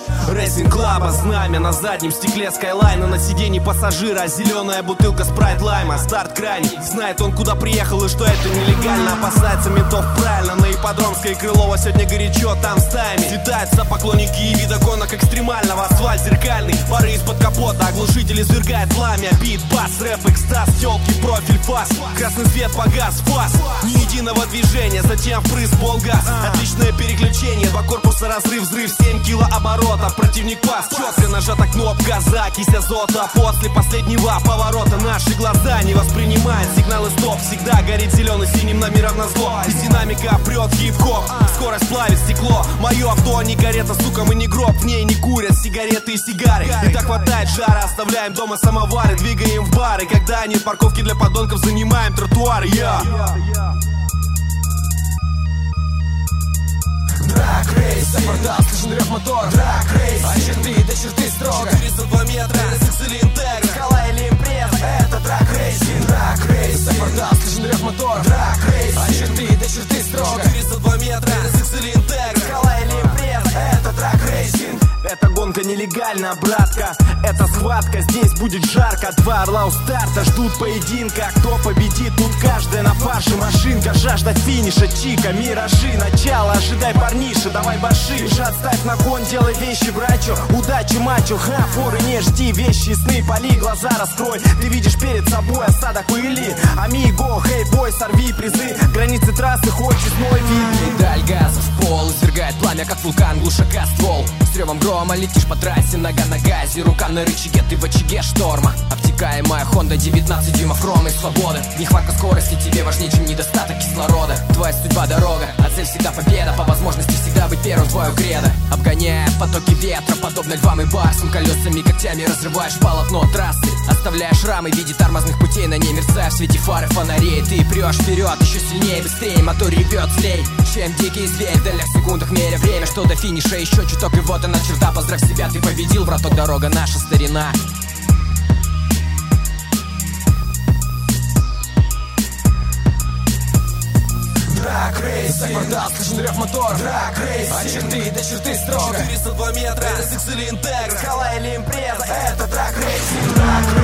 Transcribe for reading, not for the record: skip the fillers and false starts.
Рейсинг клаба, знамя на заднем стекле скайлайна, на сиденье пассажира зеленая бутылка спрайт лайма. Старт крайний, знает он куда приехал и что это нелегально. Опасается ментов правильно, на ипподромской Крылова сегодня горячо, там стаями светаются поклонники и вида гонок экстремального. Асфальт зеркальный, пары из-под капота, оглушитель извергает пламя. Бит, бас, рэп, экстаз, тёлки, профиль, фас. Красный свет погас, фас, ни единого движения, затем впрыск, полгаз. Отличное переключение, два корпуса, разрыв, взрыв, 7 килооборотов. Противник пас, четко нажата кнопка газа, кись азота. После последнего поворота наши глаза не воспринимают сигналы стоп. Всегда горит зеленый синим номером назло. Из динамика прет хип-хоп, скорость плавит стекло. Мое авто не карета, сука, мы не гроб. В ней не курят сигареты и сигары. И так хватает жара, оставляем дома самовары, двигаем в бары. Когда нет парковки для подонков, занимаем тротуары. Драг-рейс, сопортал, слышен рев мотор. Драг-рейс, от черты до черты строго. 402 метра, RSX или Integra, скала или импреза, это драг-рейсинг. Драг-рейс, сопортал, слышен рев мотор. Драг-рейс, от черты до черты строго. 402 метра, RSX или Integra, скала или импреза, это драг-рейсинг. Эта гонка нелегальна, братка, это схватка, здесь будет жарко. Два орла у старта ждут поединка. Кто победит, тут каждая на фарше машинка. Жажда финиша, чика, миражи, начало. Ожидай, парниша, давай баши. Уже отставь на кон, делай вещи, брачо. Удачи, мачо, ха, форы не жди. Вещи, сны, поли, глаза раскрой. Ты видишь перед собой осадок пыли. Амиго, хей, бой, сорви призы. Границы трассы, хочешь мой вид. Педаль газа в пол, извергает пламя, как вулкан, глушака ствол. С ревом грома летишь по трассе, нога на газе, рука на рычаге, ты в очаге шторма. Обтекаемая Honda, 19 дюймов хромой свободы. Нехватка скорости тебе важнее, чем недостаток кислорода. Твоя судьба дорога, а цель всегда победа. По возможности всегда быть первым, твое кредо. Обгоняя потоки ветра, подобно львам и барсам. Колесами, когтями разрываешь полотно трассы. Оставляя шрамы в виде тормозных путей, на ней мерцая в свете фары фонарей. Ты прешь вперед, еще сильнее, быстрее, мотор ревет злей, чем дикий зверь. В долях секундах меря время, что до финиша еще чуток. И вот она черта, поздравь себя, ты победил, браток, дорога наша, старина. Драг-рейс, сопортал, слышен рев мотор. Драг-рейс, от черты до черты строго. 402 метра, RSX или Integra, скала или импреза, это драг-рейсинг.